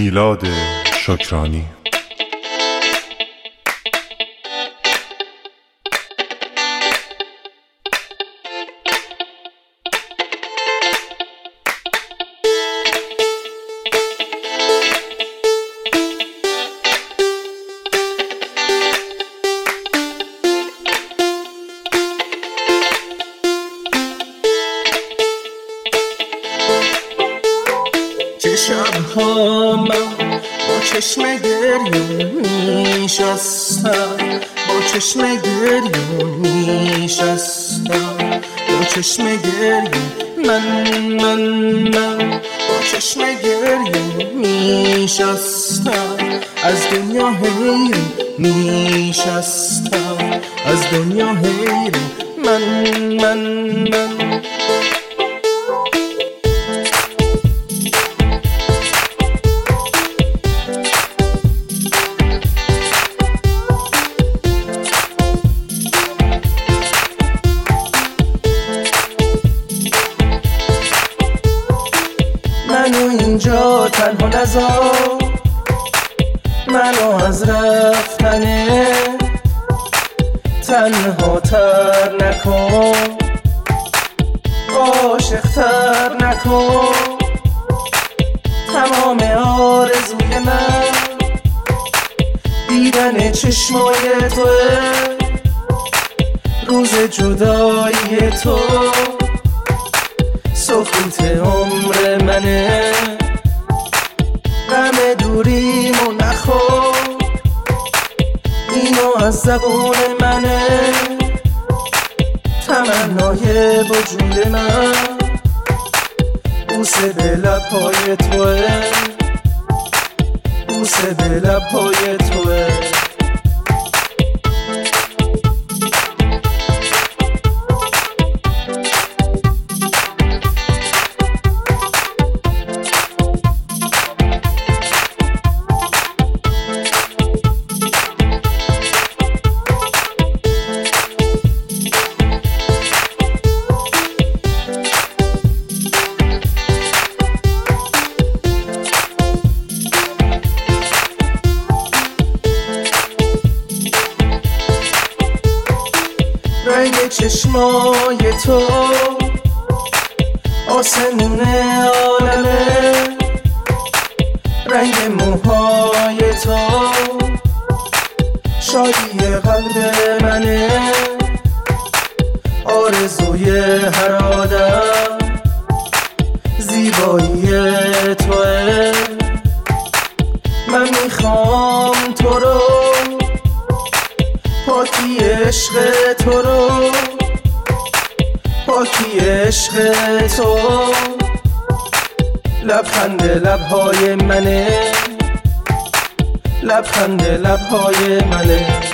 میلاد شکرانی. چه شبها من با چشم گریون میشستم، با چشم گریون میشستم، با چشم گریون من با چشم گریون میشستم، از دنیا حیرون میشستم، از دنیا حیرون من منو اینجا تنها نذار، منو از رفتنه تنها تر نکن، عاشق تر نکن. تمام آرزوی من دیدن چشمای توه، روز جدایی تو سکوت عمر منه، غم دوریمو نخور، اینو از زبون منه، تمنای وجود من بوسه به لبهای توه، بوسه به لبهای توه. رنگ چشمای تو آسمون عالمه، رنگ موهای تو شادی قلب منه، آرزوی هر آدم زیبایی توه. من میخوام تو رو، پاکی عشق تو رو، پاکی عشق تو، لبخند لبهای منه، لبخند لبهای منه.